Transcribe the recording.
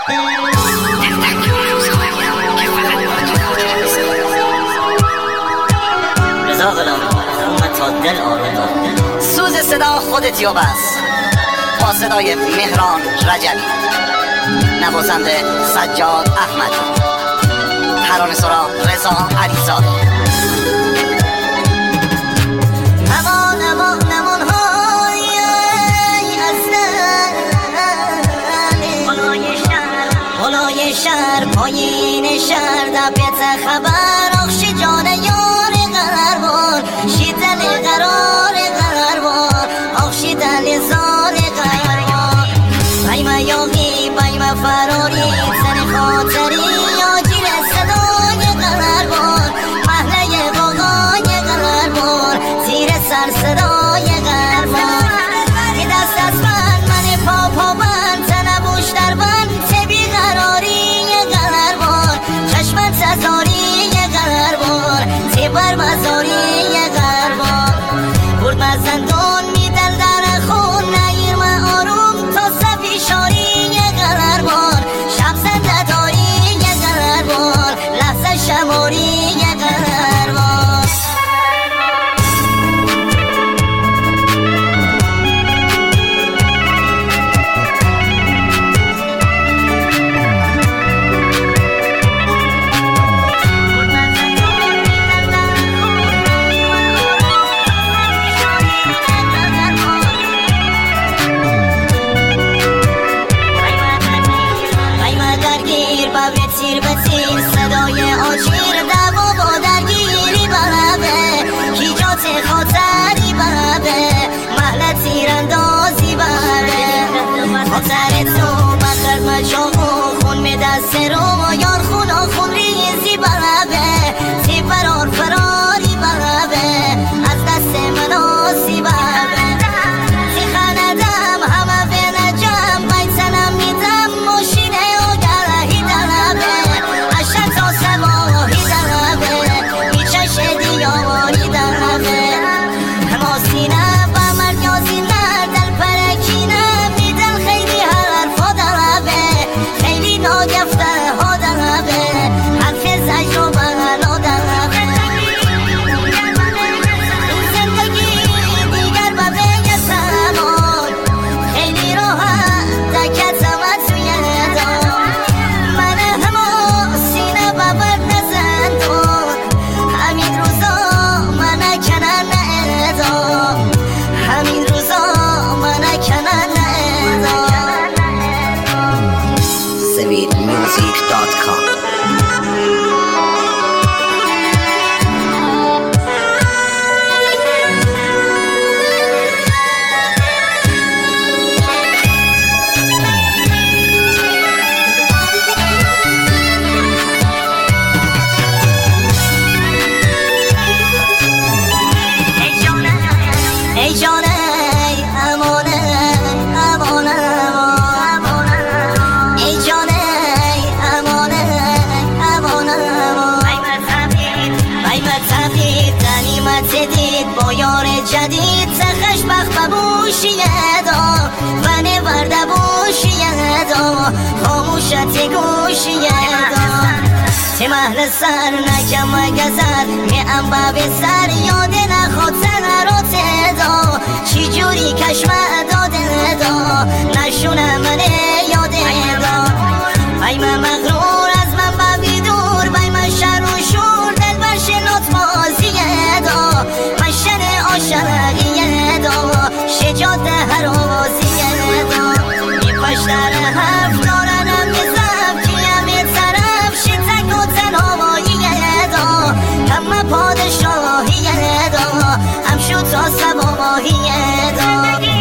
رضا غلامی اومد تا دل آره سوز صدا خودت یا بس با صدای مهران رجبی، نوازنده سجاد احمد، ترانه سرا رضا علیزاده. نمان های بالای شهر پایین شهر دبیت خبر آخشی جان یار قربان شیدل قرار قربان آخشی دل زار قربان بایما یاقی بایما فراری سن خاطری آجیل صدای قربان محله قاقای قربان زیر سر صدای قربان که دست از من پا بند تنبوش در بند تبی قراری قربان چشمت زاری قربان تبر مزاری قربان برد مزندون میدل در خون نگیر من آروم تا صفی شاری قربان شب زنده داری قربان لحظه شماری قربان تیر به تیر صدای آجیر دوا با درگیری برابه کیجات خاطری برابه محل تیراندازی برابه خاطر تو بخر مجاقو خون می دست رو یار خون خون ریزی برابه تی فراری برابه از دست مناسی برابه تی خاندم همه به نجم بیتنم میدم ماشینه با یار جدید سخش بخت ببوشیه دا من ورده بوشیه دا خاموشت گوشیه دا تی محل سر نکم گذر می انبا به سر یاد نخواد سنرات دا چی جوری کشم داده دا نشونه من یاد دا بایمه مغرور از من ببی دور بایمه شر و شور دل برشنات بازیه دا شرقیه دا شجاعت هر آوازیه دا می پشتر حرف دارنم بزم کیم یه طرف شیطنگ و تنهاییه دا کم پادشاهیه دا هم شد تا سبا ماهیه دا